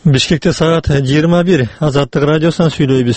Бишкекте саат 21. Азаттык радиосунан сүйлөйбүз.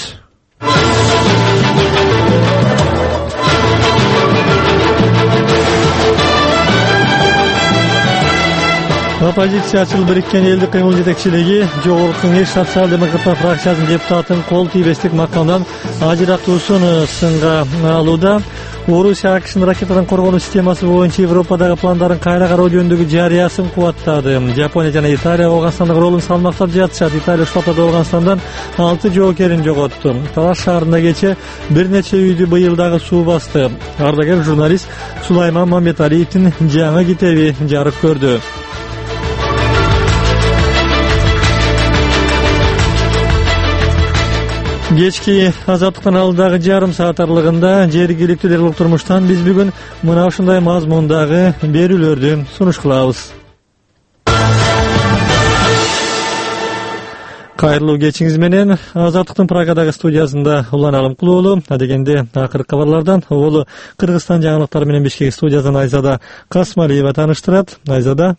Оппозициячыл Бириккен элдик кыймыл жетекчилиги Жогорку Кеңеш социал-демократтар фракциясынын депутатын кол тийбестик макамдан ажыратуусун сынга алууда. Орусия АКШнын ракетадан коргонуу системасы боюнча Европадагы пландарын кайра кароо жөнүндөгү жарыясын кубаттады. Жапония жана Италия Афганстандагы ролун салмактап жатышат. Италия Ушул Афганстандан 6 жоокерин жоготту. Талаш шаарында кече бир нече үйдү быйыл суу басты. Ардагер журналист Сулайман Мамбеталиевдин жаңы китеби жарык көрдү. Кечки Азаттыктын алдыдагы жарым саат аралыгында жергиликтүү дерлик турмуштан биз бүгүн мына ушундай мазмундагы берүүлөрдү сунуш кылабыз. Кайрылуу кечиңиз менен. Азаттыктын Прагадагы студиясында Улан Алымкулуулу, адегенде акыркы кабарлардан Олу Кыргызстан жаңылыктары менен Бишкек студиясынан Айзада Касмалиева тааныштырат. Айзада.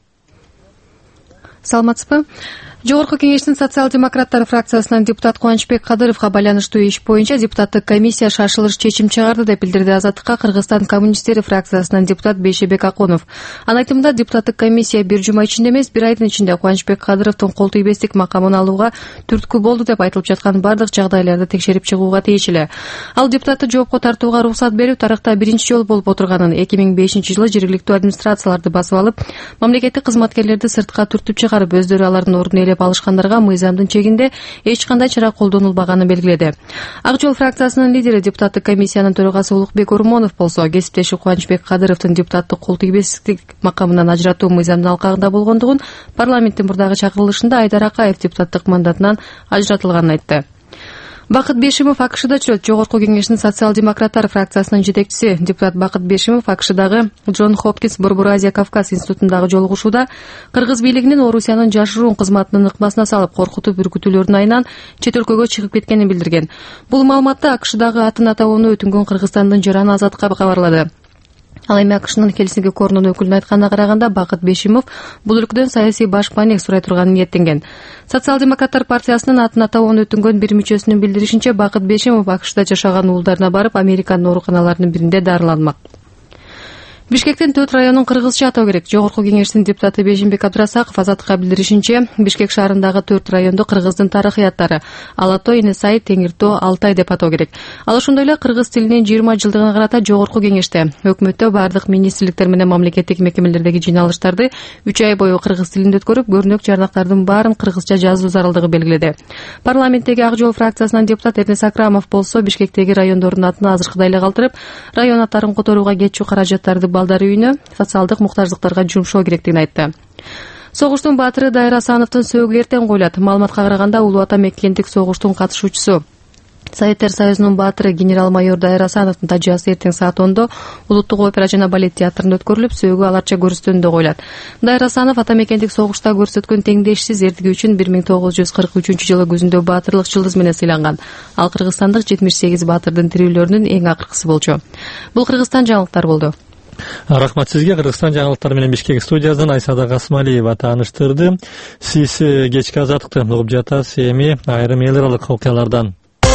Саламатсызбы? Жогорку Кеңештин социал-демократтар фракциясынан депутат Кубанычбек Кадыровго байланыштуу иш боюнча депутаттык комиссия шашылыш чечим чыгарды деп билдирди Азаттыкка Кыргызстан коммунисттери фракциясынан депутат Бейшебек Аконов. Анын айтымында депутаттык комиссия бир жума ичинде эмес, бир айдын ичинде Кубанычбек Кадыровдун кол тийбестик макамын алууга түрткү болду деп айтылып жаткан бардык жагдайларды текшерип чыгууга тийишлүү. Ал депутатты жоопко тартууга уруксат берүү тарыхта биринчи жолу болуп отурганын, 2005-жылы жергиликтүү администрацияларды басып алып, мамлекеттик кызматкерлерди сыртка түртүп чыгарып, өздөрү алардын ордун ээлеп алышкандарга мыйзамдын чегинде эч кандай чара колдонулбаганын белгиледи. Ак жол фракциясынын лидери депутаттык комиссиянын төрагасы Улукбек Урмонов болсо, кесиптеши Кубанычбек Кадыровдун депутаттык кол тийбестик макамынан ажыратуу мыйзамдын алкагында болгондугун, парламенттин мурдагы чакырылышында Айдар Акаев депутаттык мандатынан ажыратылганын айтты. Бакыт Бешимов АКШда чөт. Жогорку Кеңештин социал-демократтар фракциясынын жетекчиси депутат Бакыт Бешимов АКШдагы Джон Хопкинс Борбор-Азия Кавказ институтундагы жолугушууда Кыргыз бийлигинин Орусиянын жашыруун кызматынын ыкмасына салып коркутуп үркүтүүлөрдүн айынан чет өлкөгө чыгып кеткенин билдирген. Бул маалыматты АКШдагы атын атауну өтүнгөн Кыргызстандын жараны Азатка кабарлады. Ал эми АКШнын Хельсинки корунун өкүлүнүн айтканына караганда Бакыт Бешимов бул өлкөдөн саясий баш паек сурай турганын ниеттенген. Социал-демократтар партиясынын атын атауын өтүнгөн бир мүчөсүнүн билдиришинче, Бакыт Бешимов АКШда жашаган уулдарына барып, Американын ооруканаларынын биринде дарыланмак. Бишкектин 4 районун кыргызча атоо керек. Жогорку Кеңештин депутаты Бежимбек Абдрасаков Азаттыкка билдиришинче, Бишкек шаарындагы 4 районду кыргыздын тарыхыяттары Алатой, Энесай, Теңиртоо, Алтай деп атоо керек. Ал ошондой эле кыргыз тилинин 20 жылдыгына карата Жогорку Кеңеште өкмөттө бардык министрликтер менен мамлекеттик мекемелердеги жыйналыштарды 3 ай бою кыргыз тилинде өткөрүп, көрнөк жарнактардын баарын кыргызча жазуу зарылдыгы белгиледи. Парламенттеги Ак жол фракциясынан депутат Эрнес Акрамов болсо, Бишкектеги райондордун атын азыркыдай эле калтырып, район аттарын которууга кетчү каражаттарды балдар үйүнө, социалдык муктаждыктарга жумшоо керектигин айтты. Согуштун баатыры Дайыр Асановдун сөөгү эртең коюлат. Маалыматка караганда, Улуу Ата мекендик согуштун катышуучусу Советтер Союзунун баатыры генерал-майор Дайыр Асановдун тажыясы эртең саат 10-до Улуттук опера жана балет театрында өткөрүлүп, сөөгү аларча көрсөтүүндө коюлат. Дайыр Асанов ата мекендик согушта көрсөткөн теңдешсиз эрдиги үчүн 1943-жылы күзүндө баатырлык жылдыз менен сыйланган. Ал кыргызстандык 78 баатырдын тирүүлөрүнүн эң акыркысы болчу. Бул Кыргызстан жаңылыктары болду. Рахмат сизге. Кыргызстан жаңылыктары менен Бишкек студиясынан Айзада Касмалиева тааныштырды. Сиз кечки Азаттыкты угуп жатасыз, эми айрым эл аралык окуялардан.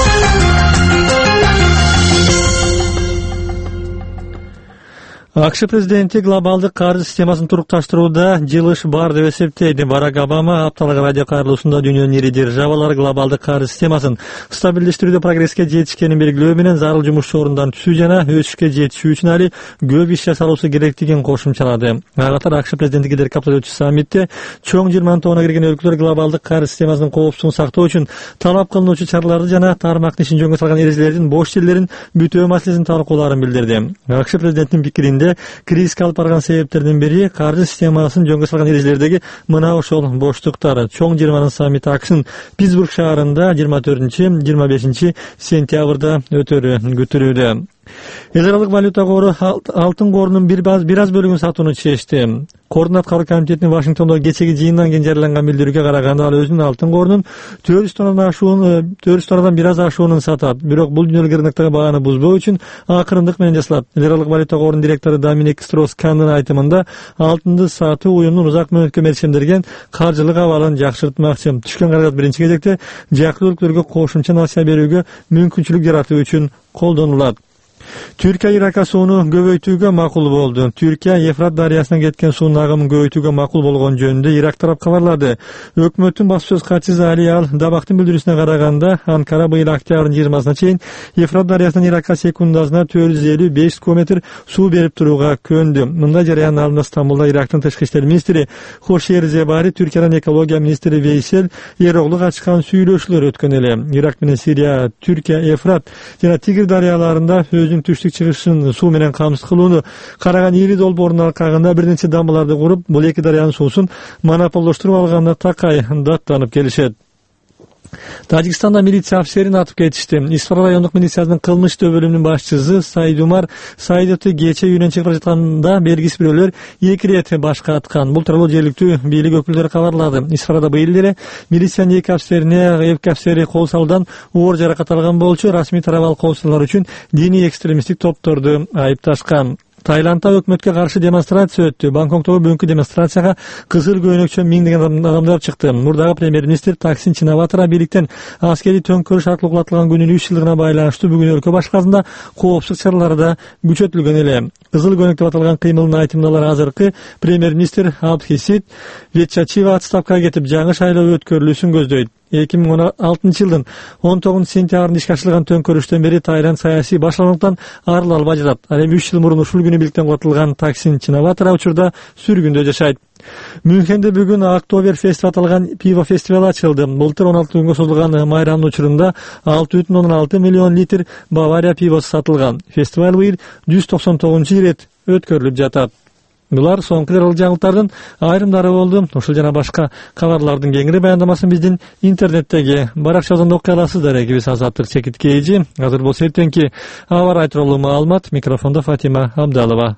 АКШ президенти глобалдык каржы системасын турукташтырууда жылыш бар деп эсептейди. Барак Обама апталык радио кайрылуусунда дүйнөнүн ири державалары глобалдык каржы системасын стабилдештирүүдө прогресске жетишкенин белгилөө менен зарыл жумуш орундарынын түсүү жана өсүшкө жетишүү үчүн али көп иш жасалуусу керектигин кошумчалады. Ага катар АКШ президенти Кедерки аптада өтчү саммитте чоң 20 тоона кирген өлкөлөр глобалдык каржы системасынын коопсуздугун сактоо үчүн талап кылынуучу чараларды жана тармактын ишин жөнгө салган эрежелердин бош жерлерин бүтөө маселесин талкуулаарын билдирди. АКШ президентинин пикиринде кризиске алып барган себептердин бири каржы системасын жөнгө салган эрежелердеги мына ошол боштуктар. Чоң 20 саммити АКШнын Питтсбург шаарында 24-25 сентябрда өтөрү күтүлүүдө. Эл аралык валюта кору алтын корунун бир аз бөлүгүн сатууну чечти. Кордун аткаруу комитетинин Вашингтондо кечеги жыйындан кийин жарыяланган билдирүүгө караганда ал өзүнүн алтын корунун 400 тоннадан бир аз ашуунун сатат. Бирок бул дүйнөлүк рыноктогу бааны бузбоо үчүн акырындык менен жасалат. Эл аралык валюта корунун директору Доминик Строс-Каннын айтымында алтынды сатуу уюмдун узак мөөнөткө мерчемдерген каржылык абалын жакшыртмакчы. Түшкөн каражат биринчи кезекте жакын өлкөлөргө кошумча насыя берүүгө мүмкүнчүлүк жаратуу үчүн колдонулат. Түркия Иракка сууну көбөйтүүгө макул болду. Түркия Ефрат дарыясынан кеткен суунун агымын көбөйтүүгө макул болгон жөнүндө Ирак тарап кабарлады. Өкмөттүн баспасөз катчысы Али Ал-Дабактын билдирүүсүнө караганда, Анкара быйыл октябрдын 20-сына чейин Ефрат дарыясынан Иракка секундасына 450-500 куб суу берип турууга көндү. Мындай жарыяндын алдында Стамбулда Ирактын тышкы иштер министри Хошер Зебари, Түркиянын экология министри Вейсел Эроглук ачкан сүйлөшүүлөр өткөн эле. Ирак менен Сирия, Түркия, Ефрат жана Тигр дарыяларында түштүк чыгышын суу менен камсыз кылууну караган ири долбоорунун аркагында бир нече дамбаларды куруп, бул эки дарыянын суусун монополдоштуруп алганына такай даттанып келишет. Тажикстанда милиция офицерин атып кетишти. Исфара райондук милициянын кылмыш ишөө бөлүмүнүн башчысы Сайдумар Сайдовду кече үйүнөн чыгып бара жатканда белгисиз бирөөлөр 2 ирет башка аткан. Бул тууралуу жергиликтүү бийлик өкүлдөрү кабарлады. Исфарада быйыл эле милициянын 2 офицери кол салуудан оор жаракат алган болчу. Расмий тарап ал коопсуздук үчүн диний экстремисттик топторду айыпташкан. Таиландда өкмөткө каршы демонстрация өттү. Бангкоктогу бүгүнкү демонстрацияга кызыл көйнөкчө миңдеген адамдар чыкты. Мурдагы премьер-министр Таксин Чинаватра бийликтен аскерий төңкөрүш аркылуу кулатылган күнүнүн 3 жылдыгына байланыштуу бүгүн өлкө башкасында коопсуздук чаралары да күчөтүлгөн эле. Кызыл көйнөк деп аталган кыймылдын айтымдалары азыркы премьер-министр Абдхисит Ветчачива отставкага кетип, жаңы шайлоо өткөрүлүүсүн көздөйт. 2016 жылдын 19 сентябрында ишке ашырылган төңкөрүштөн бери Таиланд саясий башланыктан арыла албай жатат. Ал эми 3 жыл мурун ушул күнү бийликтен кулатылган Таксин Чинаватра учурда сүргүндө жашайт. Мюнхенде бүгүн Октоберфест деп аталган пиво фестивалы ачылды. Былтыр 16 күнгө созулган майрамдын учурунда 6,6 миллион литр Бавария пивосу сатылган. Фестиваль быйыл 199 ирет өткөрүлүп жатат. Булар соңку жаңылыктардын айрымдары болду. Ушул жана башка кабарлардын кеңири баяндамасын биздин интернеттеги баракчабыздан окуй аласыздар. Экибиз Азаттык Чекиткейжи. Азыр болсо эртеңки аба ырайы тууралуу маалымат. Микрофондо Фатима Абдалова.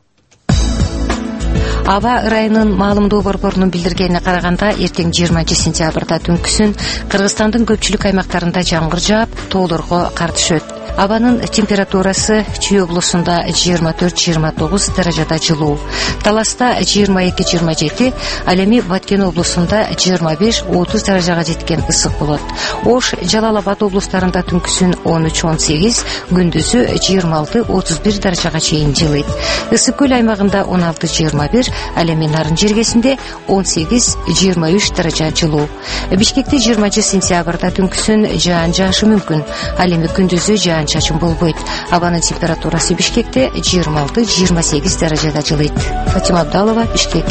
Аба ырайынын маалымдоо борборунун билдиргенине караганда, эртең 20 сентябрда түнкүсүн Кыргызстандын көпчүлүк аймактарында жамгыр жаап, тоолорго кар түшөт. Абанын температурасы Чүй облусунда 24-29 даражада жылуу, Таласта 22-27, ал эми Баткен облусунда 25-30 даражага жеткен ысык болот. Ош, Жалал-Абад облустарында түнкүсүн 13-18, күндүзү 26-31 даражага чейин жылыйт. Ысык көл аймагында 16-21, ал эми Нарын жергесинде 18-23 даража жылуу. Бишкекте 20 сентябрда түнкүсүн жаан жаашы мүмкүн, ал эми күндүзү жаан-чачын болбойт. Абанын температурасы Бишкекте 26-28 даражада жылыйт. Фатима Абдалова, Бишкек.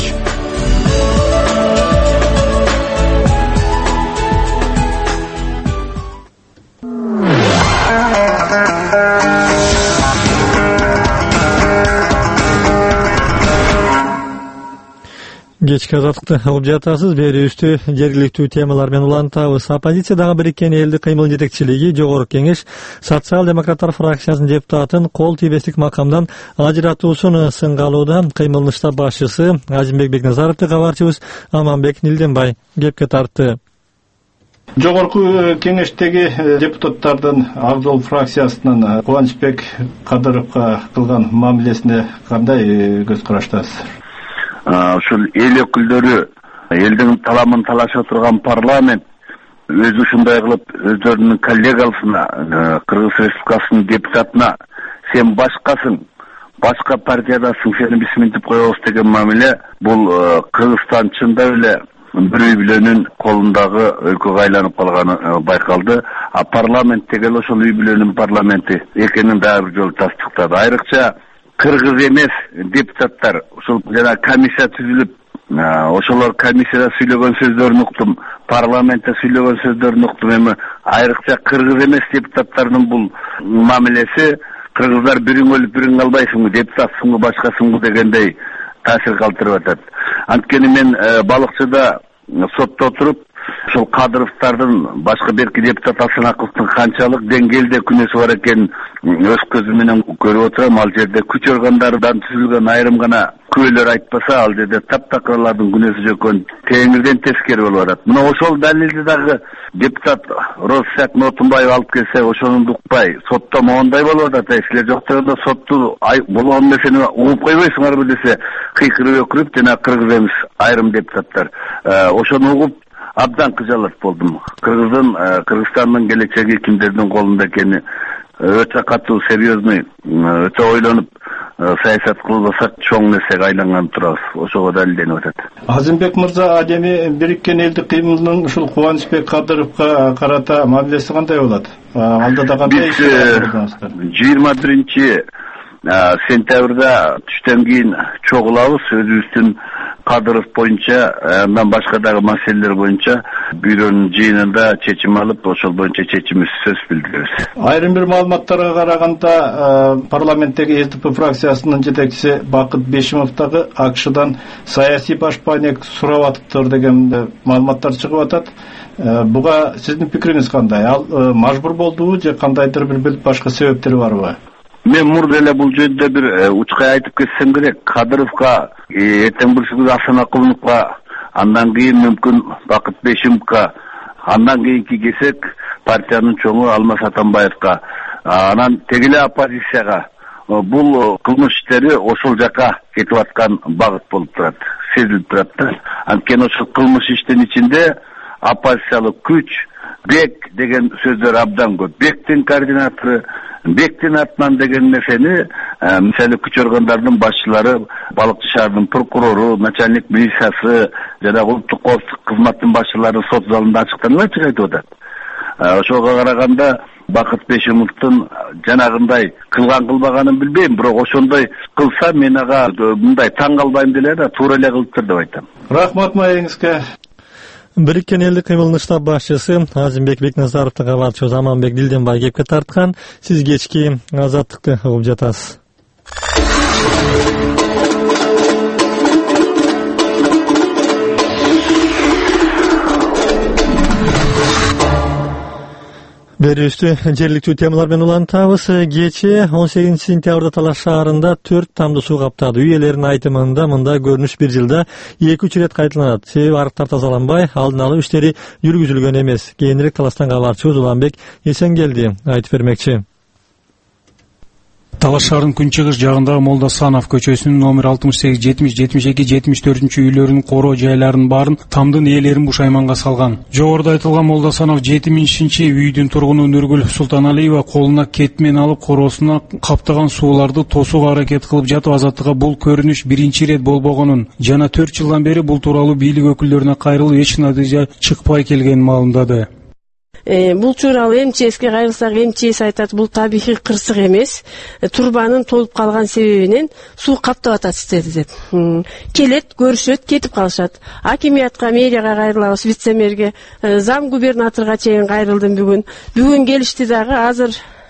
Кечки азаттыкты угуп жатасыз. Берүүбүздү жергиликтүү темалар менен улантабыз. Оппозициядагы бириккен элдик кыймыл жетекчилиги Жогорку Кеңеш социал-демократтар фракциясынын депутатын кол тийбестик макамдан ажыратуусун сынга алууда. Кыймылдын штаб башчысы Азимбек Бекназаровду кабарчыбыз Аманбек Нилденбай кепке тартты. Жогорку Кеңештеги депутаттардын Ак Жол фракциясынын Кубанычбек Кадыровго кылган мамилесине кандай көз караштасыздар? Ушул эл өкүлдөрү элдин таламын талаша турган парламент өзү ушундай кылып өздөрүнүн коллегаларына, Кыргыз Республикасынын депутатына сен башкасың, башка партиядасың, сени биз минтип коебуз деген мамиле бул Кыргызстан чындап эле бир үй бүлөнүн колундагы өлкөгө айланып калганы байкалды. А парламент деген ошол үй бүлөнүн парламенти экенин дагы бир жолу тастыктады. Айрыкча кыргыз эмес депутаттар ушул жана комиссия түзүлүп, ошолор комиссияда сүйлөгөн сөздөрүн уктум, парламентте сүйлөгөн сөздөрүн уктум. Эми айрыкча кыргыз эмес депутаттардын бул мамилеси кыргыздар бириң өлүп бириң калбайсыңбы, депутатсыңбы, башкасыңбы дегендей таасир калтырып атат. Анткени мен балыкчыда сотто отуруп ушул Кадыровдардын башка берки депутат Асанаковдун канчалык деңгээлде күнөөсү бар экенин өз көзүм менен көрүп отурам. Ал жерде күч органдарынан түзүлгөн айрым гана күбөлөр айтпаса, ал жерде таптакырлардын күнөөсү жок экени теңирден тескери болуп атат. Мына ошол далилди дагы депутат Розсак Нотунбаев алып келсе, ошону укпай соттомогондой болуп атат. Силер жоктогондо сотту болгон нерсени угуп койбойсуңарбы десе, кыйкырып өкүрүп жана кыргыз эмес айрым депутаттар ошону угуп абдан кыжалат болдум. Кыргызстандын келечеги кимдердин колунда экени өтө катуу, серьезный, өтө ойлонуп саясат кылбасак чоң нерсеге айланган турабыз. Ошого далилденип атат. Азимбек мырза, адеми Бириккен элдик кыймылдын ушул Кубанычбек Кадыровго карата мамилеси кандай болот? Алда да кандай иш кыласыздар? 21 сентябрда түштөн кийин чогулабыз, өзүбүздүн Кадыров боюнча, андан башка дагы маселелер боюнча бюронун жыйынында чечим алып, ошол боюнча чечимибизди сөз билдиребиз. Айрым бир маалыматтарга караганда, парламенттеги СДП фракциясынын жетекчиси Бакыт Бешимов дагы АКШдан саясий башпаанек сурап атыптыр деген маалыматтар чыгып атат. Буга сиздин пикириңиз кандай? Ал мажбур болдубу же кандайдыр бир башка себептери барбы? Мен мурда эле бул жөнүндө бир учкай айтып кетсем керек. Кадыровго, эртең бүрсүгү Асанаковго, андан кийин мүмкүн Бакыт Бешимовго, андан кийинки кесек партиянын чоңу Алмаз Атамбаевга, анан тегиле оппозицияга бул кылмыш иштери ошол жака кетип аткан багыт болуп турат, сезилип турат да. Анткени ошол кылмыш иштин ичинде оппозициялык күч, бек деген сөздөр абдан көп. Бектин координатору, бектин атынан деген нерсени, мисалы күч органдарынын башчылары, Балыкчы шаардын прокурору, начальник милициясы жана улуттук коопсуздук кызматтын башчылары сот залында ачыктанып айтып атат. Ошого караганда Бакыт Бешимовдун жанагындай кылбаганын билбейм, бирок ошондой кылса мен ага мындай таң калбайм деле да, туура эле кылыптыр деп айтам. Рахмат маегиңизге. Бириккен элдик кыймылдын штаб башчысы Азимбек Бекназаровдун кабарчысы Заманбек Дилденбай кепке тарткан. Сиз кечки Азаттыкты угуп жатасыз. Берүүбүздү жергиликтүү темалар менен улантабыз. Кечээ 18 сентябрда Талаш шаарында 4 тамды суу каптады. Үй ээлеринин айтымында мында көрүнүш бир жылда 2-3 ирет кайталанат. Себеби арыктар тазаланбай, алдын алуу иштери жүргүзүлгөн эмес. Кийинирээк Талаштан кабарчыбыз Уланбек Эсенгелди айтып бермекчи. Талаш шаарынын күнчыгыш жагындагы Молда Санов көчөсүнүн номер 68, 70, 72, 74 үйлөрүнүн короо жайларынын баарын тамдын ээлерин бушайманга салган. Жогоруда айтылган Молда Санов 70-чи үйдүн тургуну Нургүл Султаналиева колуна кетмен алып короосуна каптаган сууларды тосууга аракет кылып жатып Азаттыкка бул көрүнүш биринчи ирет болбогонун жана 4 жылдан бери бул тууралуу бийлик өкүлдөрүнө кайрылып эч натыйжа чыкпай келгенин маалымдады. Бул тууралуу МЧСке кайрылсак, МЧС айтат, бул табигый кырсык эмес, турбанын толуп калган себебинен суу каптап атат деп. Келет, көрүшөт, кетип калышат. Акимиятка, мэрияга кайрылабыз, вице-мэрге, зам губернаторго чейин кайрылдым бүгүн. Бүгүн келишти дагы, азыр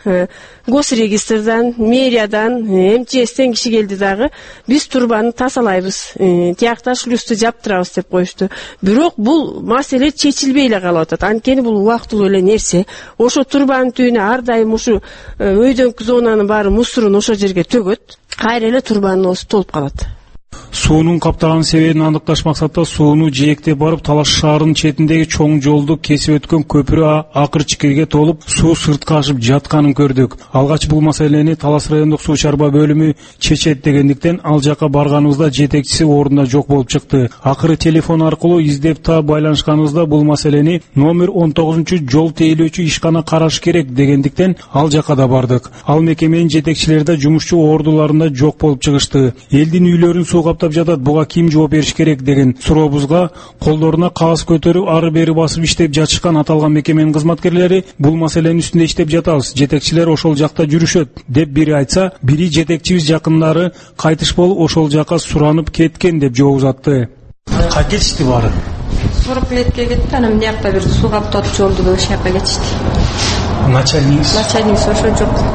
Госрегистрдан, мэриядан, МЧСтен киши келди дагы. Биз турбаны тазалайбыз, тиякта шлюзду жаптырабыз деп коюшту. Бирок бул маселе чечилбей эле калып атат. Анткени бул убактылуу эле нерсе. Ошо турбанын түбүнө ар дайым ушу өйдөнкү зонанын баары мусорун ошо жерге төгөт. Кайра эле турбанын оозу толуп калат. Суунун каптаган себебин аныкташ максатта сууну жээктеп барып Талаш шаарынын четиндеги чоң жолду кесип өткөн көпүрө акыр-чикирге толуп суу сыртка ашып жатканын көрдүк. Алгач бул маселени Талас райондук суу чарба бөлүмү чечет дегендиктен ал жака барганыбызда жетекчиси ордунда жок болуп чыкты. Акыры телефон аркылуу издеп та байланышканыбызда бул маселени номер 19 жол тейлөөчү ишкана караш керек дегендиктен ал жака да бардык. Ал мекеменин жетекчилери да жумушчу ордуларында жок болуп чыгышты. Элдин үйлөрүн суу каптап жатат, буга ким жооп бериш керек деген сурообузга колдоруна кагаз көтөрүп ары бери басып иштеп жатышкан аталган мекеменин кызматкерлери бул маселенин үстүндө иштеп жатабыз, жетекчилер ошол жакта жүрүшөт деп бири айтса, бири жетекчибиз жакындары кайтыш болуп ошол жака суранып кеткен деп жооп узатты. Кайда кетишти баары? 40 летке кетти, анан биякта бир суу каптап жолду ошол жака кетишти. Начальник ошо жок.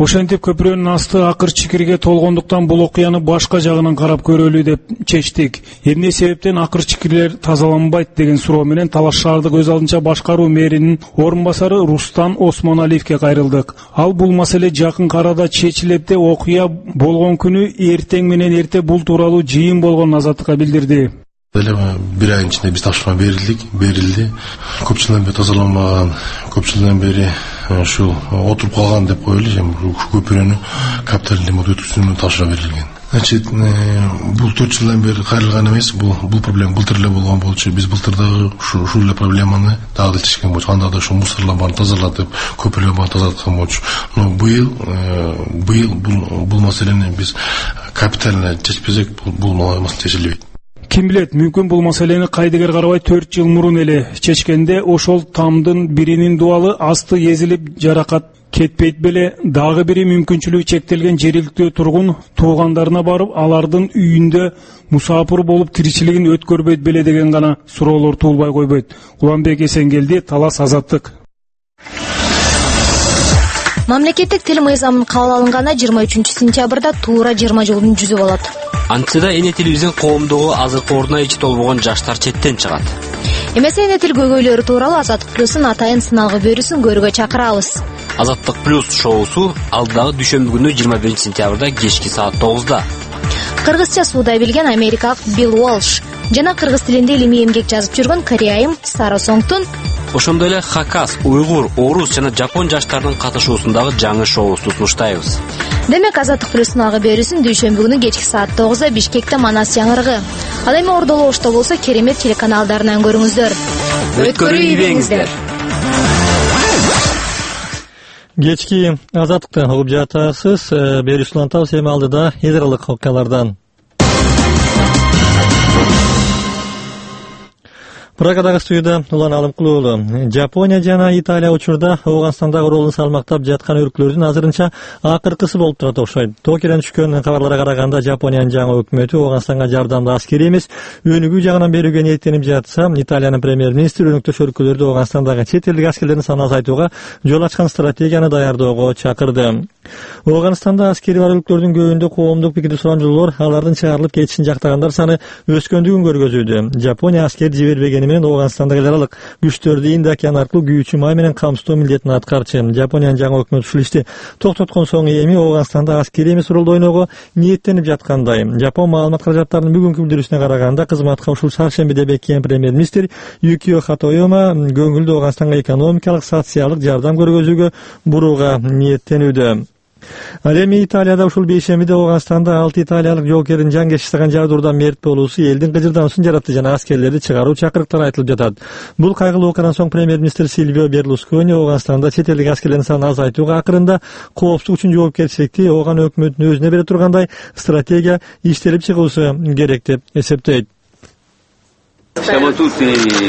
Ошентип көпүрөнүн асты акыр чикирге толгондуктан бул окуяны башка жагынан карап көрөлү деп чечтик. Эмне себептен акыр чикирлер тазаланбайт деген суроо менен Талаш шаардык өз алдынча башкаруу мэринин орун басары Рустан Осмоналиевке кайрылдык. Ал бул маселе жакын арада чечилет деп окуя болгон күнү эртең менен эрте бул тууралуу жыйын болгонун Азаттыкка билдирди. Bir ayın içinde biz topşırma verildi. Көп жылдан бeri тазаланмаган, көп жылдан бeri şu oturup kalgan dep koyuldu. Köpürünü kapital ремонт өткізүүнү тапшыра берилген. Значит, бул 4 жылдан бeri кайрылган эмес, бул проблема былтыр эле болгон болчу. Биз былтырдагы ушул эле проблеманы дагы чечкен болчу. Анда да şu мусорлар барын тазалатып, көпүрлөр барын тазалаткан болчу. Но быйыл бул маселени биз капитально чечпесек, бул маселе чечилбейт. Ким билет, мүмкүн бул маселени кайдыгер карабай 4 жыл мурун эле чечкенде ошол тамдын биринин дуалы асты езилип жаракат кетпейт беле, дагы бири мүмкүнчүлүгү чектелген жергиликтүү тургун туугандарына барып, алардын үйүндө мусапыр болуп тиричилигин өткөрбөйт беле деген гана суроолор туулбай койбойт. Уланбек Эсенгелди, Талас, Азаттык. Мамлекеттик тил мыйзамынын кабыл алынганы 23-сентябрда туура 20 жылдын жүзү болот. Антыда эне тилибиздин коомдугу азыркы ордуна ичи толбогон жаштар четтен чыгат. Эмесе эне тил көйгөйлөрү тууралуу Азаттык плюстун атайын сыналгы берүүсүн көрүүгө чакырабыз. Азаттык плюс шоусу алдагы дүйшөмбү күнү 21-сентябрда кечки саат 9-да. Кыргызча суудай билген америкалык Билл Уолш жана кыргыз тилинде илимий эмгек жазып жүргөн кореяйым Сара Сонгтун, ошондой эле хакас, уйгур, орус жана жапон жаштарынын катышуусундагы жаңы шоусу сунуштайбыз. Демек Азаттык плюстун алгы берүүсүн дүйшөмбү күнү кечки саат 9-да Бишкекте Манас Яңыргы. Ал эми Ордоло Ошто болсо Керемет телеканалдарынан көрүңүздөр. Өткөрүү ийбеңиздер. Кечки Азаттыкты угуп жатасыз. Берүүчү Улантал эми алдыда эл аралык окуялардан. Прагадагы студияда Улан Алымкулуулу. Жапония жана Италия учурда Ооганстандагы ролун салмактап жаткан өлкөлөрдүн азырынча акыркысы болуп турат окшойт. Токиодон түшкөн кабарларга караганда Жапониянын жаңы өкмөтү Ооганстанга жардамды аскери эмес, өнүгүү жагынан берүүгө ниеттенип жатса, Италиянын премьер-министри өнөктөш өлкөлөрдө Ооганстандагы чет элдик аскерлердин санын азайтууга жол ачкан стратегияны даярдоого чакырды. Ооганстанда аскери бар өлкөлөрдүн көбүндө коомдук пикирди сурамжылоолор алардын чыгарылып кетишин жактагандар саны өскөндүгүн көргөзүүдө. Жапония аскер жибербегени менен Ооганстандагы аралык күчтөрдү Инд океан аркылуу күйүүчү май менен камсыздоо милдетин аткарчы. Жапониянын жаңы өкмөтү ушул ишти токтоткон соң эми Ооганстанда аскери эмес ролду ойноого ниеттенип жаткандай. Жапон маалымат каражаттарынын бүгүнкү билдирүүсүнө караганда кызматка ушул шаршембиде беккен премьер-министр Юкио Хатояма көңүлдү Ооганстанга экономикалык, социалдык жардам көргөзүүгө бурууга ниеттенүүдө. Ал эми Италияда ушул бейшембиде Ооганстанда 6 италиялык жоокердин жангечтиган жардыруудан мерт болуусу элдин кыжырдануусун жаратты жана аскерлерди чыгаруу чакырыктары айтылып жатат. Бул кайгылуу окуядан соң премьер-министр Сильвио Берлускони Ооганстанда чет элдик аскерлердин санын азайтууга акырында коопсуздук үчүн жоопкерчиликти Ооган өкмөтүнүн өзүнө бере тургандай стратегия иштелип чыгуусу керек деп эсептейт. Siamo tutti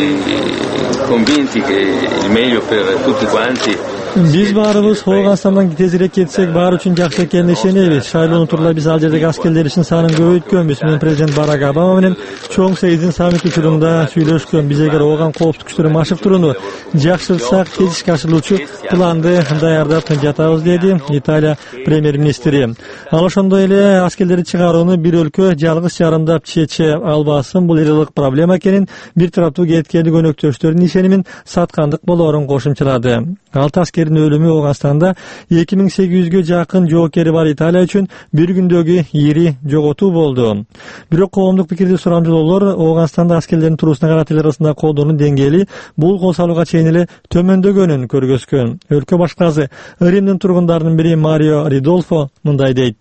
convinti che il meglio per tutti quanti. Биз баарыбыз Ооганстандан тезирээк кетсек баары үчүн жакшы экенине ишенебиз. Шайлоону турла биз ал жердеги аскерлер ишин санын көбөйткөнбүз. Мен президент Барак Обама менен чоң сейиздин саммит учурунда сүйлөшкөн. Биз эгер Ооган коопсуздук күчтөрү машыктырууну жакшыртсак, тезишке ашырылуучу планды даярдап жатабыз, деди Италия премьер-министри. Ал ошондой эле аскерлерди чыгарууну бир өлкө жалгыз чарымдап чече албасын, бул элек проблема экенин, бир тараптуу кеткендик өнөктөштөрдүн ишенимин саткандык болоорун кошумчалады. 6 аскердин өлүмү Ооганстанда 2800гө жакын жоокери бар Италия үчүн бир күндөгү ири жоготуу болду. Бирок коомдук пикирди сурамжылоолор Ооганстанда аскерлердин туруусуна карата эл арасында колдоонун деңгээли бул кол салууга чейин эле төмөндөгөнүн көргөзгөн. Өлкө башкасы Римдин тургундарынын бири Марио Ридолфо мындай дейт.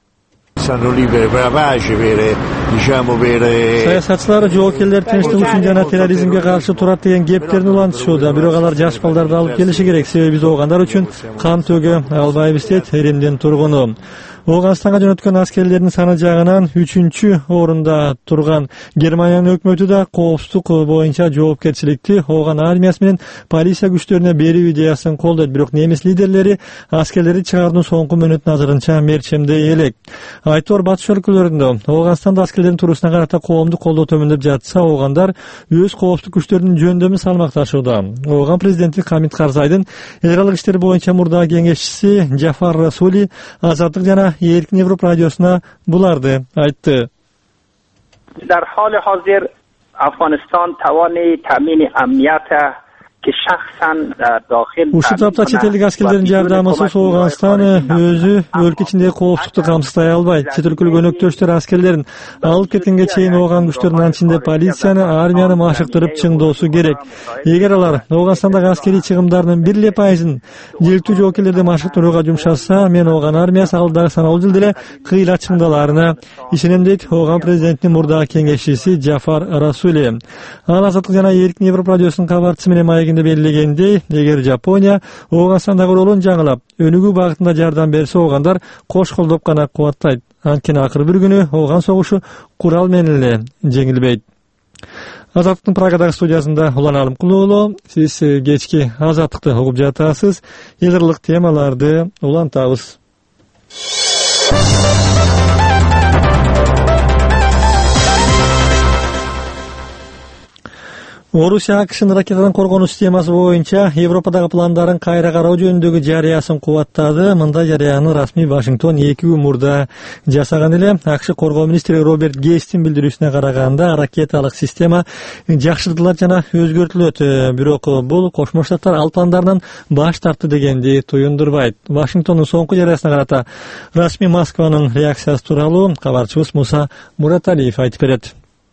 Саясатчылар жоокерлер тынчтык үчүн жана терроризмге каршы турат деген кептерин улантышууда. Бирок алар жаш балдарды алып келиши керек, себеби биз оогандар үчүн кан төгө албайбыз дейт Римдин тургуну. Ооганстанга жөнөткөн аскерлердин саны жагынан 3-орунда турган Германиянын өкмөтү да коопсуздук боюнча жоопкерчиликти Ооган армиясы менен полиция күчтөрүнө берүү идеясын колдойт. Бирок немис лидерлери аскерлерди чыгаруунун соңку мөөнөтүн азырынча мерчемдей элек. Айтор батыш өлкөлөрүндө Ооганстанда аскерлердин туруусуна карата коомдук колдоо төмөндөп жатса, оогандар өз коопсуздук күчтөрүнүн жөндөмүн салмакташууда. Ооган президенти Хамид Карзайдын эл аралык иштер боюнча мурдагы кеңешчиси Джафар Расули Азаттык жана Эркин Европа радиосуна буларды айтты. در حال حاضر افغانستان توان تامین امنیت که شخصا داخل Ушул тапта чет элдик аскерлердин жардамысыз Ооганстан өзү өлкө ичиндеги коопсуздукту камсыздай албайт. Чет өлкөлүк өнөктөштөр аскерлерин алып кеткенге чейин Ооган күчтөрүнүн анын ичинде полицияны, армияны машыктырып чыңдоосу керек. Эгер алар Ооганстандагы аскерий чыгымдарынын 1% жергиликтүү жоокерлерди машыктырууга жумшаса, мен Ооган армиясы алдагы саналуу жылда эле кыйла чыңдаларына ишенем, дейт Ооган президентинин мурдагы кеңешчиси Джафар Расули. Ал Азаттык жана Эркин Европа радиосунун кабарчысы менен маегинде белгилегендей, эгер Жапония Ооганстандагы ролун жаңылап, өнүгүү багытында жардам берсе, оогандар кош колдоп гана кубаттайт. Анткени акыры бир күнү Ооган согушу курал менен эле жеңилбейт. Азаттыктын Прагадагы студиясында Улан Алымкулуу уулу, сиз кечки Азаттыкты угуп жатасыз. Эл аралык темаларды улантабыз. Орусия АКШнын ракетадан коргонуу системасы боюнча Европадагы пландарын кайра кароо жөнүндөгү жарыясын кубаттады. Мындай жарыяны расмий Вашингтон 2 күн мурда жасаган эле. АКШ коргоо министри Роберт Гейстин билдирүүсүнө караганда, ракеталык система жакшыртылат жана өзгөртүлөт. Бирок бул Кошмо Штаттар ал пландарынан баш тартты дегенди туюндурбайт. Вашингтондун соңку жарыясына карата расмий Москванын реакциясы тууралуу кабарчыбыз Муса Мураталиев айтып берет.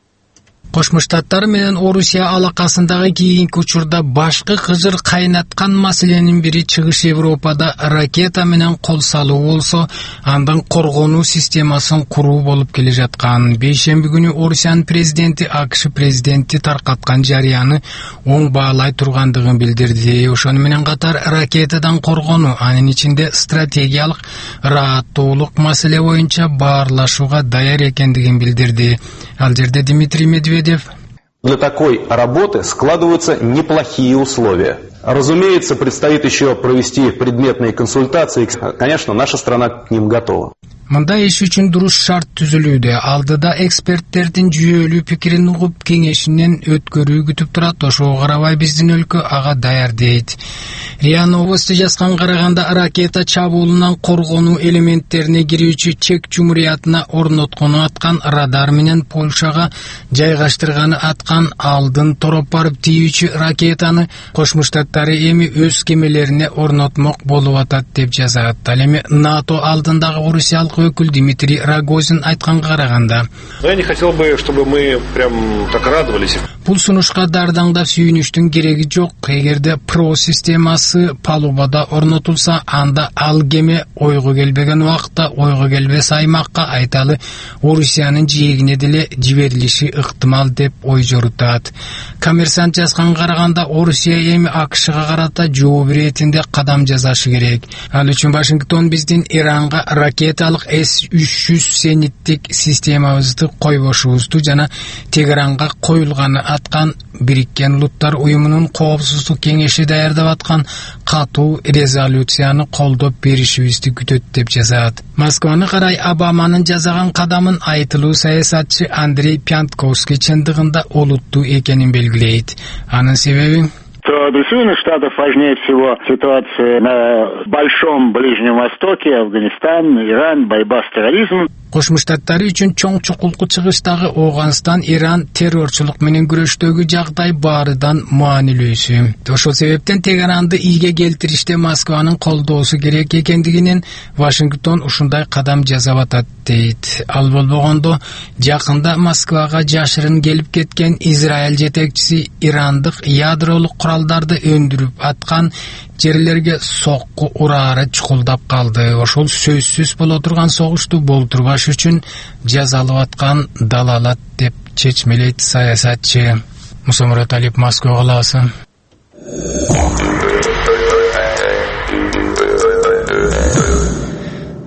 Кошмо Штаттар менен Орусия алакасындагы кийинки учурда башкы кыжыр кайнаткан маселенин бири Чыгыш Европада ракета менен кол салуу болсо, андан коргонуу системасын куруу болуп келе жаткан. Бейшемби күнү Орусиянын президенти АКШ президенти таркаткан жарыяны оң баалай тургандыгын билдирди. Ошону менен катар ракетадан коргонуу, анын ичинде стратегиялык рааттуулук маселе боюнча баарлашууга даяр экендигин билдирди. Ал жерде Дмитрий Медведев: для такой работы складываются неплохие условия. Разумеется, предстоит еще провести предметные консультации. Конечно, наша страна к ним готова. Мындай иш үчүн дуруш шарт түзүлүүдө. Алдыда эксперттердин жүйөлүү пикирин угуп, кеңешинен өткөрүү күтүп турат. Ошого карабай биздин өлкө ага даяр дейт. РИА Новости жазган караганда, ракета чабуулунан коргонуу элементтерине кирүүчү Чек Жумуриятына орноткону аткан радар менен Польшага жайгаштырганы аткан алдын тороп барып тийүүчү ракетаны Кошмо Штаттары эми өз кемелерине орнотмок болуп атат деп жазат. Ал эми НАТО алдындагы орусиялык өкүл Дмитрий Рогозин айтканга караганда, я не хотел бы, чтобы мы прям так радовались. Бул сунушка дардаңдап сүйүнүштүн кереги жок. Эгерде ПРО системасы палубада орнотулса, анда ал кеме ойго келбеген убакта, ойго келбес аймакка, айталы Орусиянын жээгине деле жиберилиши ыктымал деп ой жорутат. Коммерсант жазган караганда, Орусия эми АКШга карата жооп иретинде кадам жасашы керек. Ал үчүн Вашингтон биздин Иранга ракеталык С-300 зениттик системабызды койбошубузду жана Тегеранга коюлганы аткан Бириккен Улуттар уюмунун коопсуздук кеңеши даярдап аткан катуу резолюцияны колдоп беришибизди күтөт деп жазат. Москваны карай Обаманын жасаган кадамын айтылуу саясатчы Андрей Пянтковский чындыгында олуттуу экенин белгилейт. Анын себеби: для Соединенных Штатов важнее всего ситуация на Большом Ближнем Востоке, Афганистан, Иран, борьба с терроризмом. Кошмо Штаттары үчүн чоң чукулку чыгыштагы Ооганстан, Иран террорчулук менен күрөштөгү жагдай баарыдан маанилүүсү. Ошол себептен Тегеранды ийге келтириште Москванын колдоосу керек экендигинен Вашингтон ушундай кадам жасап атат дейт. Ал болбогондо, жакында Москвага жашырын келип кеткен Израиль жетекчиси ирандык ядролук куралдарды өндүрүп аткан жерлерге сокку ураары чукулдап калды. Ошол сөзсүз боло турган согушту болтурбаш үчүн жазалып аткан далалат деп чечмелейт саясатчы. Муса Мураталиев, Москва калаасы.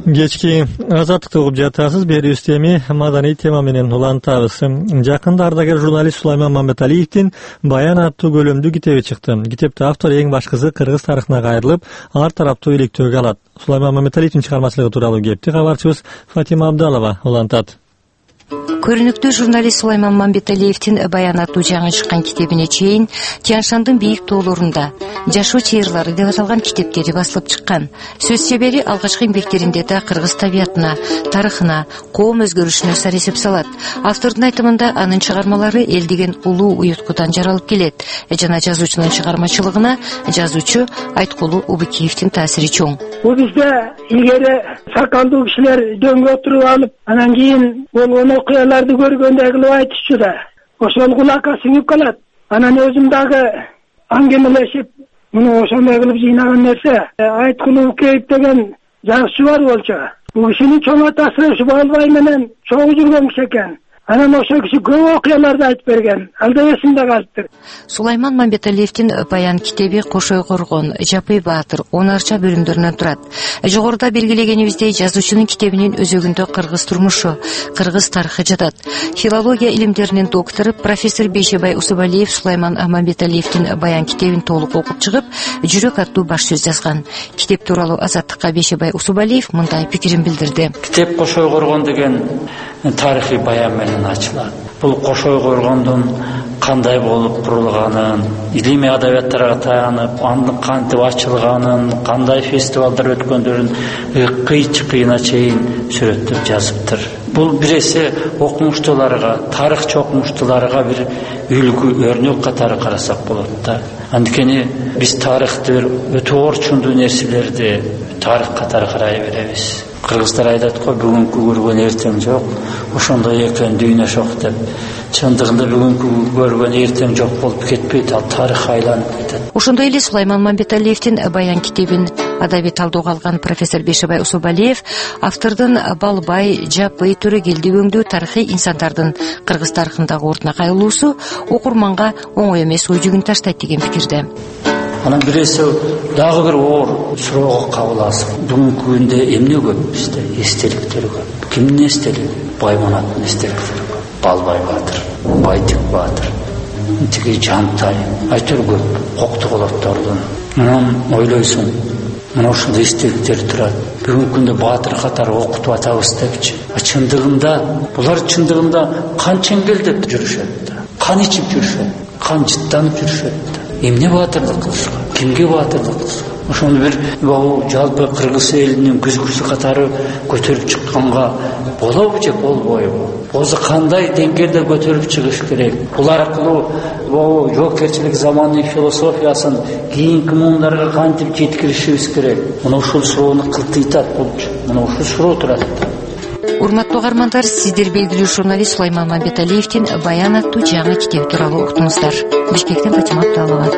Кечки Азаттыкты угуп жатасыз. Берүүбүз эми маданий тема менен улантабыз. Жакында ардагер журналист Сулайман Мамбеталиевдин «Баян» аттуу көлөмдүү китеби чыкты. Китепте автор эң башкысы кыргыз тарыхына кайрылып, ар тараптуу иликтөөгө алат. Сулайман Мамбеталиевдин чыгармачылыгы тууралуу кепти кабарчыбыз Фатима Абдалова улантат. Көрүнүктүү журналист Сулайман Мамбеталиевдин «Баян» аттуу жаңы чыккан китебине чейин Тянь-Шандын бийик тоолорунда жашоо чыйырлары деп аталган китептери басылып чыккан. Сөз себери алгачкы эмгектеринде да кыргыз табиятына, тарыхына, коом өзгөрүшүнө сар эсеп салат. Автордун айтымында анын чыгармалары эл деген улуу уюткудан жаралып келет. Жана жазуучунун чыгармачылыгына жазуучу Айткулу Убыкиевдин таасири чоң. Бул бизде илгери сакалдуу кишилер дөңгө отуруп алып, анан кийин болгон окуяларды көргөндө кылып айтышчу да. Ошол кулакка сиңип калат. Анан өзүм дагы аңгемелешип, муну ошондой кылып жыйнаган нерсе. Айткулуу Убыкиев деген жазуучу бар болчу. Бул кишинин чоң атасы ушу Балбай менен чогуу жүргөн киши экен. Анан ошол киши көп окуяларды айтып берген. Алда эсимде калыптыр. Сулайман Мамбеталиевдин «Баян» китеби Кошой Коргон, Жапый Баатыр 10 бөлүмдөрүнөн турат. Жогоруда белгилегенибиздей жазуучунун китебинин өзөгүндө кыргыз турмушу, кыргыз тарыхы жатат. Филология илимдеринин доктору профессор Бейшебай Усубалиев Сулайман Мамбеталиевдин «Баян» китебин толук окуп чыгып, жүрөк аттуу баш сөз жазган. Китеп тууралуу Азаттыкка Бейшебай Усубалиев мындай пикирин билдирди. Китеп Кошой Коргон деген тарыхый баян менен ачылат. Бул Кошой Коргондун кандай болуп курулганын, илимий адабияттарга таянып, андын кантип ачылганын, кандай фестивалдар өткөндөрүн кыйчы-кыйына чейин сүрөттөп жазыптыр. Бул биресе окумуштууларга, тарыхчы окумуштууларга бир үлгү, өрнөк катары карасак болот да. Анткени биз тарыхты бир өтө орчундуу нерселерди тарых катары карай беребиз. Кыргыздар айтат го, бүгүнкү көргөн эртең жок, ошондой экен дүйнө шок деп. Чындыгында бүгүнкү көргөн эртең жок болуп кетпейт, ал тарых айланып кетет. Ошондой эле Сулайман Мамбеталиевдин «Баян» китебин адабий талдоого алган профессор Бейшебай Усубалиев автордун Балбай, Жапый, Төрөгелди өңдүү тарыхый инсандардын кыргыз тарыхындагы ордуна кайрылуусу окурманга оңой эмес ой жүгүн таштайт деген пикирде. Анан биресе дагы бир оор суроого кабыласың. Бүгүнкү күндө эмне көп бизде? Эстеликтер көп. Кимдин эстелиги? Байманаттын эстеликтери көп. Балбай Баатыр, Байтик Баатыр, тиги Жантай, айтыр көп коктуголордордун. Анан ойлойсуң, мына ушундай эстеликтер турат. Бүгүнкү күндө Баатыр катары окутуп атабыз депчи. Чындыгында, булар чындыгында кан чеңгелдеп жүрүшөт да. Кан ичип жүрүшөт, кан жыттанып жүрүшөт да. Эмне баатырлык кылышкан? Кимге баатырлык кылышкан? Ошону бир жалпы кыргыз элинин күзгүсү катары көтөрүп чыкканга болобу же болбойбу? Болсо кандай деңгээлде көтөрүп чыгыш керек? Булар аркылуу жоокерчилик заманынын философиясын кийинки муундарга кантип жеткиришибиз керек? Мына ушул суроону кылтыйтат болчу. Мына ушул суроо турат. Урматтуу угармандар, сиздер белгилүү журналист Сулайман Мамбеталиевдин «Баян» аттуу жаңы китеби тууралуу уктуңуздар. Бишкектен Фатима Абдалова.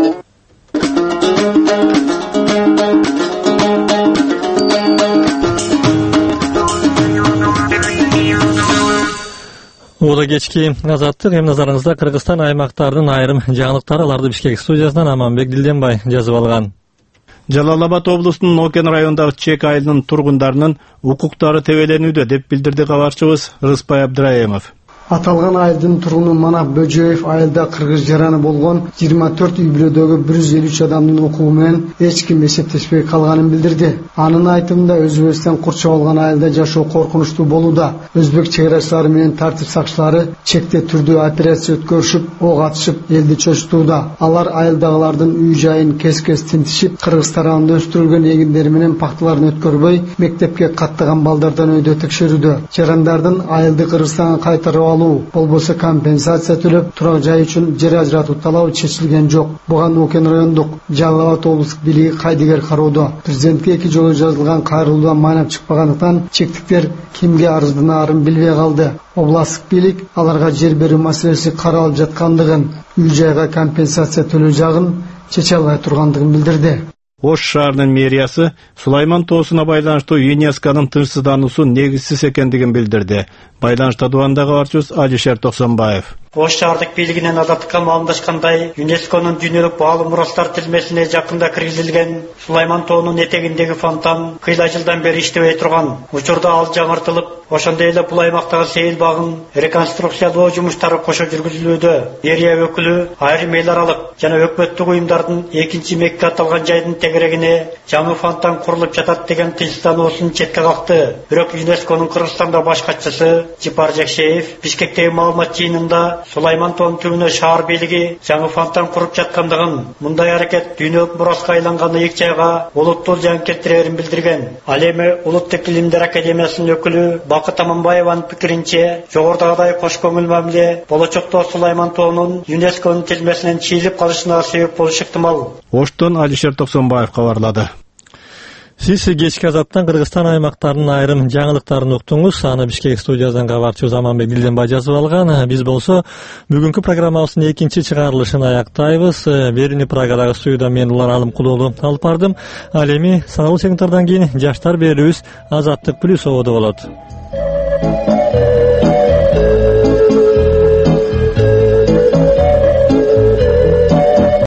Ууда кечки Азаттык, эми назарыңызда Кыргызстан аймактарынын айрым жаңылыктары, аларды Бишкек студиясынан Аманбек Дилденбай жазып алган. Жалал-Абад облусунун Окен районундагы Чек айылынын тургундарынын укуктары тебеленүүдө деп билдирди кабарчыбыз Рыспай Абдыраимов. Аталган айылдын тургуну Манап Бөжөев айылда кыргыз жараны болгон 24 үй бүлөдөгү 153 адамдын укугу менен эч ким эсептешпей калганын билдирди. Анын айтымында өзүбөздөн курчап алган айылда жашоо коркунучтуу болууда. Өзбек чек ачылары менен тартип сакчылары чекте түрдүү операция өткөрүшүп, ок атышып, элди чочтууда. Алар айылдагылардын үй жайын кес-кес тинтишип, кыргыз тарабында өстүрүлгөн эгиндери менен пактыларын өткөрбөй, мектепке каттаган балдардан өйдө текшерүүдө. Жарандардын айылды Кыргызстанга кайтарып болбосо компенсация төлөп турак жай үчүн жер ажыратуу талабы чечилген жок. Буга Окен райондук Жалал-Абад облустук бийлиги кайдыгер кароодо. Президентке 2 жолу жазылган кайрылуудан майнап чыкпагандыктан чектиктер кимге арыздынаарын билбей калды. Областтык бийлик аларга жер берүү маселеси каралып жаткандыгын, үй жайга компенсация төлөө жагын чече албай тургандыгын билдирди. Ош шаарынын мэриясы Сулайман тоосуна байланыштуу ЮНЕСКОнун тынчсыздануусу негизсиз экендигин билдирди. Байланышта дубандагы кабарчыбыз Алишер Токсонбаев. Ош шаардык бийлигинен азаттыкка маалымдашкандай, ЮНЕСКОнун дүйнөлүк баалуу мурастар тизмесине жакында киргизилген Сулайман тоонун этегиндеги фонтан кыйла жылдан бери иштебей турган. Учурда ал жаңыртылып, ошондой эле бул аймактагы сейил багын реконструкциялоо жумуштары кошо жүргүзүлүүдө. Мэрия өкүлү айрым эл аралык жана өкмөттүк уюмдардын экинчи Мекке аталган жайдын тегерегине жаңы фонтан курулуп жатат деген тынчтануусун четке какты. Бирок ЮНЕСКОнун Кыргызстанда баш катчысы Жипар Жекшеев Бишкектеги маалымат жыйынында Сулайман тоонун түбүнө шаар бийлиги жаңы фонтан куруп жаткандыгын, мындай аракет дүйнөлүк мураска айланган ыйык жайга олуттуу зыян келтирерин билдирген. Ал эми Улуттук илимдер академиясынын өкүлү Бакыт Аманбаеванын пикиринче, жогорудагыдай кош көңүл мамиле болочокто Сулайман тоонун ЮНЕСКонун тизмесинен чийилип калышына себеп болушу ыктымал. Оштон Алишер Токсонбаев кабарлады. Сиз кечки азаттан Кыргызстан аймактарынын айрым жаңылыктарын уктуңуз. Аны Бишкек студиясынан кабарчыбыз Аманбек Билденбай жазып алган. Биз болсо бүгүнкү программабыздын экинчи чыгарылышын аяктайбыз. Берүүнү Праgadагы студияда мен Улан Алымкулуулу алып бардым. Ал эми саналуу секундтардан кийин жаштар берүүбүз Азаттык плюс ободо болот.